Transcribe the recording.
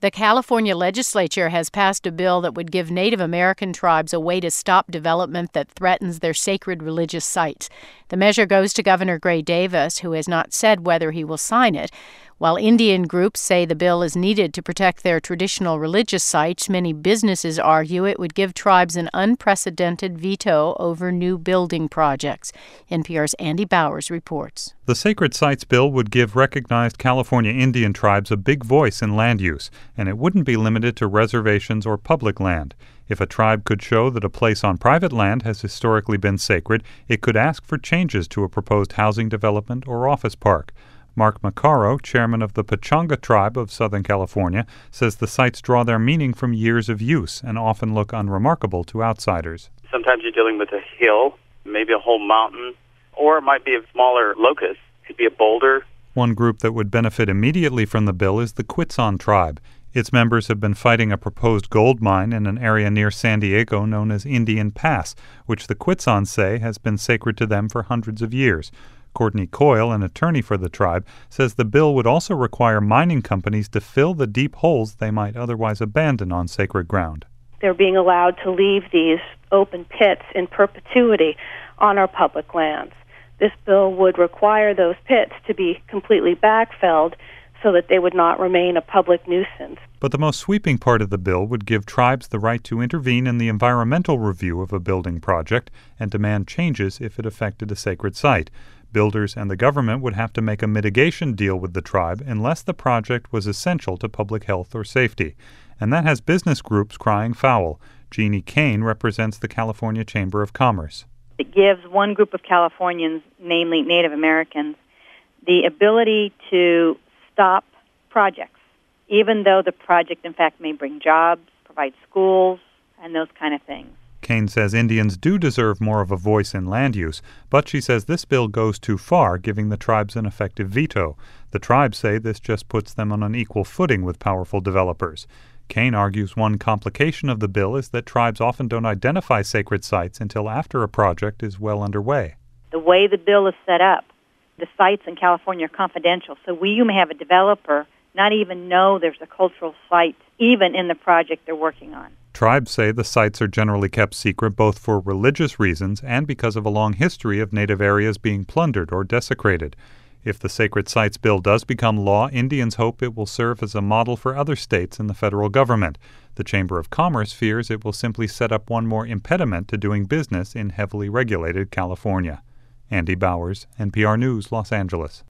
The California legislature has passed a bill that would give Native American tribes a way to stop development that threatens their sacred religious sites. The measure goes to Governor Gray Davis, who has not said whether he will sign it. While Indian groups say the bill is needed to protect their traditional religious sites, many businesses argue it would give tribes an unprecedented veto over new building projects. NPR's Andy Bowers reports. The Sacred Sites Bill would give recognized California Indian tribes a big voice in land use, and it wouldn't be limited to reservations or public land. If a tribe could show that a place on private land has historically been sacred, it could ask for changes to a proposed housing development or office park. Mark Macaro, chairman of the Pechanga tribe of Southern California, says the sites draw their meaning from years of use and often look unremarkable to outsiders. Sometimes you're dealing with a hill, maybe a whole mountain, or it might be a smaller locus. It could be a boulder. One group that would benefit immediately from the bill is the Quitson tribe. Its members have been fighting a proposed gold mine in an area near San Diego known as Indian Pass, which the Quitsons say has been sacred to them for hundreds of years. Courtney Coyle, an attorney for the tribe, says the bill would also require mining companies to fill the deep holes they might otherwise abandon on sacred ground. They're being allowed to leave these open pits in perpetuity on our public lands. This bill would require those pits to be completely backfilled so that they would not remain a public nuisance. But the most sweeping part of the bill would give tribes the right to intervene in the environmental review of a building project and demand changes if it affected a sacred site. Builders and the government would have to make a mitigation deal with the tribe unless the project was essential to public health or safety. And that has business groups crying foul. Jeannie Kane represents the California Chamber of Commerce. It gives one group of Californians, namely Native Americans, the ability to stop projects, even though the project, in fact, may bring jobs, provide schools, and those kind of things. Kane says Indians do deserve more of a voice in land use, but she says this bill goes too far, giving the tribes an effective veto. The tribes say this just puts them on an equal footing with powerful developers. Kane argues one complication of the bill is that tribes often don't identify sacred sites until after a project is well underway. The way the bill is set up, the sites in California are confidential, so you may have a developer not even know there's a cultural site even in the project they're working on. Tribes say the sites are generally kept secret both for religious reasons and because of a long history of native areas being plundered or desecrated. If the Sacred Sites Bill does become law, Indians hope it will serve as a model for other states and the federal government. The Chamber of Commerce fears it will simply set up one more impediment to doing business in heavily regulated California. Andy Bowers, NPR News, Los Angeles.